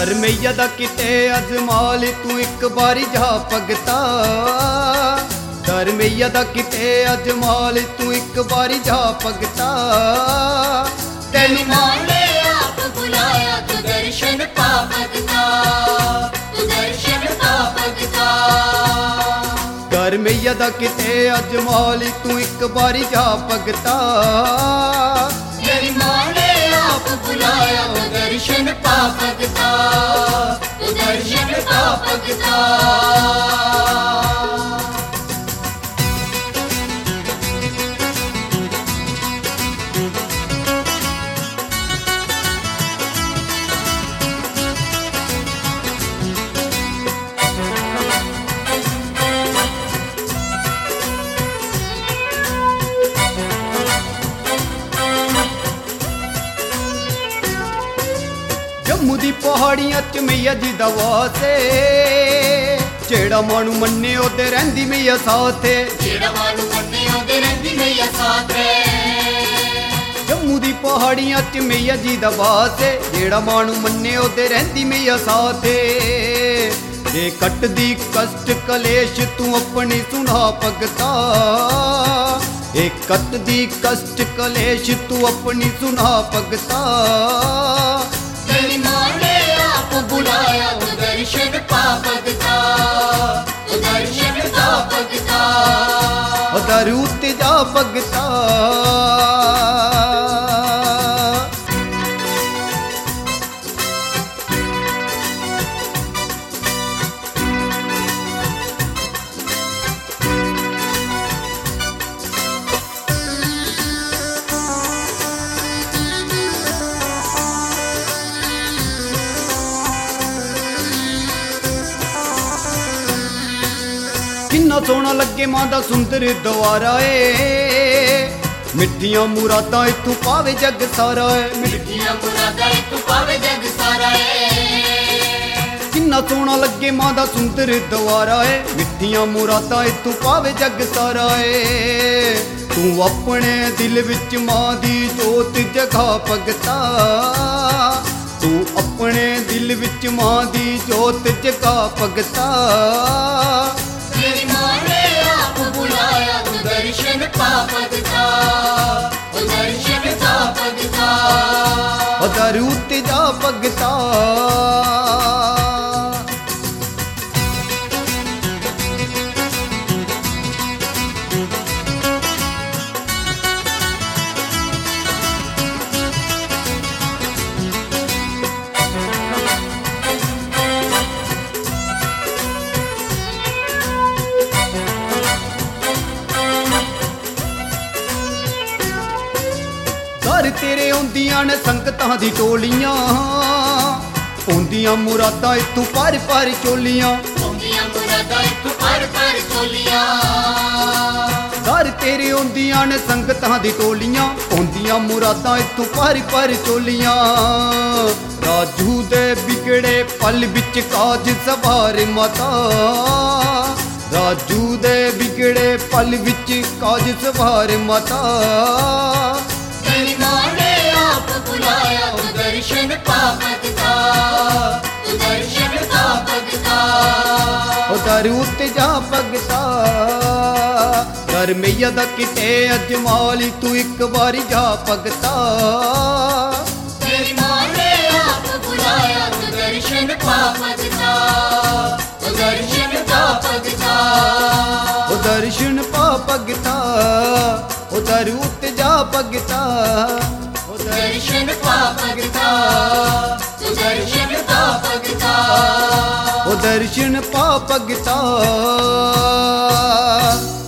ਧਰਮਈਆ ਦਾ ਕਿਤੇ ਅਜਮਾਲ ਤੂੰ ਇੱਕ ਵਾਰੀ ਜਾ ਭਗਤਾ। ਧਰਮਈਆ ਦਾ ਕਿਤੇ ਅਜਮਾਲ ਤੂੰ ਇੱਕ ਵਾਰੀ ਜਾ ਭਗਤਾ। ਤੈਨੂੰ ਮਾਂ ਨੇ ਆਪ ਬੁਲਾਇਆ ਤੂੰ ਦਰਸ਼ਨ ਪਾ ਭਗਤਾ, ਤੂੰ ਦਰਸ਼ਨ ਪਾ ਭਗਤਾ। ਧਰਮਈਆ ਦਾ ਕਿਤੇ ਅਜਮਾਲ ਤੂੰ ਇੱਕ ਵਾਰੀ ਜਾ ਭਗਤਾ। ਤੇਰੀ ਮਾਂ ਨੇ ਆਪ ਬੁਲਾਇਆ ਤੂੰ ਦਰਸ਼ਨ ਪਾ ਭਗਤਾ, ਤੂੰ ਦਰਸ਼ਨ ਪਾ ਭਗਤਾ। ਜੰਮੂ ਦੀ ਪਹਾੜੀਆਂ ਚ ਮਈਆ ਜੀ ਦਾ ਵਾਸ ਏ। ਜਿਹੜਾ ਮਾਨੂੰ ਮੰਨੇ ਉਹਦੇ ਰਹਿੰਦੀ ਮਈਆ ਸਾਥ ਏ। ਜਿਹੜਾ ਮਾਨੂੰ ਮੰਨੇ ਉਹਦੇ ਰਹਿੰਦੀ ਮਈਆ ਸਾਥ ਏ। ਜੰਮੂ ਦੀ ਪਹਾੜੀਆਂ ਚ ਮਈਆ ਜੀ ਦਾ ਵਾਸ ਏ। ਜਿਹੜਾ ਮਾਨੂੰ ਮੰਨੇ ਉਹਦੇ ਰਹਿੰਦੀ ਮਈਆ ਸਾਥ ਏ। ਜੇ ਕੱਟਦੀ ਕਸ਼ਟ ਕਲੇਸ਼ ਤੂੰ ਆਪਣੀ ਸੁਣਾ ਭਗਤਾ। ਇਹ ਕੱਟਦੀ ਕਸ਼ਟ ਕਲੇਸ਼ ਤੂੰ ਆਪਣੀ ਸੁਣਾ ਭਗਤਾ। ਤੇਰੀ ਮਾਂ ਨੇ ਆਪ ਬੁਲਾਇਆ ਤੂੰ ਦਰਸ਼ਨ ਪਾ ਭਗਤਾ, ਤੂੰ ਦਰਸ਼ਨ ਪਾ ਭਗਤਾ। ਦਰੂ ਤੇ ਜਾ ਭਗਤਾ। ਕਿੰਨਾ ਸੋਹਣਾ ਲੱਗੇ ਮਾਂ ਦਾ ਸੁੰਦਰ ਦਵਾਰਾ ਏ। ਮਿੱਠੀਆਂ ਮੁਰਾਦਾਂ ਇਥੋਂ ਪਾਵੇ ਜੱਗ ਸਾਰਾ ਏ। ਮਿੱਠੀਆਂ ਮੁਰਾਦਾਂ ਇਥੋਂ ਪਾਵੇ ਜੱਗ ਸਾਰਾ ਏ। ਕਿੰਨਾ ਸੋਹਣਾ ਲੱਗੇ ਮਾਂ ਦਾ ਸੁੰਦਰ ਦਵਾਰਾ ਏ। ਮਿੱਠੀਆਂ ਮੁਰਾਦਾਂ ਇਥੋਂ ਪਾਵੇ ਜੱਗ ਸਾਰਾ ਏ। ਤੂੰ ਆਪਣੇ ਦਿਲ ਵਿੱਚ ਮਾਂ ਦੀ ਜੋਤ ਜਗਾ ਭਗਤਾ। ਤੂੰ ਆਪਣੇ ਦਿਲ ਵਿੱਚ ਮਾਂ ਦੀ ਜੋਤ ਜਗਾ ਭਗਤਾ। ਤੇਰੀ ਮਾਂ ਨੇ ਆਪ ਬੁਲਾਇਆ ਤੂੰ ਦਰਸ਼ਨ ਪਾ ਭਗਤਾ, ਤੂੰ ਦਰਸ਼ਨ ਪਾ ਭਗਤਾ। ਦਰੂ ਤੇ ਜਾ ਭਗਤਾ। ਘਰ ਤੇਰੇ ਆਉਂਦੀਆਂ ਨੇ ਸੰਗਤਾਂ ਦੀ ਟੋਲੀਆਂ। ਆਉਂਦੀਆਂ ਮੁਰਾਦਾਂ ਇਥੋਂ ਪਰ ਪਰ ਚੋਲੀਆਂ। ਆਉਂਦੀਆਂ ਮੁਰਾਦਾਂ ਇਥੋਂ ਪਰ ਪਰ ਚੋਲੀਆਂ। ਘਰ ਤੇਰੇ ਆਉਂਦੀਆਂ ਨੇ ਸੰਗਤਾਂ ਦੀ ਟੋਲੀਆਂ। ਆਉਂਦੀਆਂ ਮੁਰਾਦਾਂ ਇਥੋਂ ਪਰ ਪਰ ਚੋਲੀਆਂ। ਰਾਜੂ ਦੇ ਵਿਗੜੇ ਪਲ ਵਿੱਚ ਕਾਜ ਸਵਾਰ ਮਾਤਾ। ਰਾਜੂ ਦੇ ਵਿਗੜੇ ਪਲ ਵਿੱਚ ਕਾਜ ਸਵਾਰ ਮਾਤਾ। ਤੇਰੀ ਮਾਂ ਨੇ ਆਪ ਬੁਲਾਇਆ ਤੂੰ ਦਰਸ਼ਨ ਪਾ ਭਗਤਾ, ਤੂੰ ਦਰਸ਼ਨ ਪਾ ਭਗਤਾ। ਦਰੂ ਤੇ ਜਾ ਭਗਤਾ। ਧਰਮਈਆ ਦਾ ਕਿਤੇ ਅਜਮਾਲ ਤੂੰ ਇੱਕ ਵਾਰੀ ਜਾ ਭਗਤਾ। ਤੇਰੀ ਮਾਂ ਨੇ ਆਪ ਬੁਲਾਇਆ ਤੂੰ ਦਰਸ਼ਨ ਪਾ ਭਗਤਾ, ਤੂੰ ਦਰਸ਼ਨ ਪਾ ਭਗਤਾ। ਦਰਸ਼ਨ ਪਾ ਭਗਤਾ। ਦਰੂ ਤੇ ਜਾ ਭਗਤਾ। ਦਰਸ਼ਨ ਪਾ ਭਗਤਾ, ਤੂੰ ਦਰਸ਼ਨ ਪਾ ਭਗਤਾ। ਦਰਸ਼ਨ ਪਾ ਭਗਤਾ।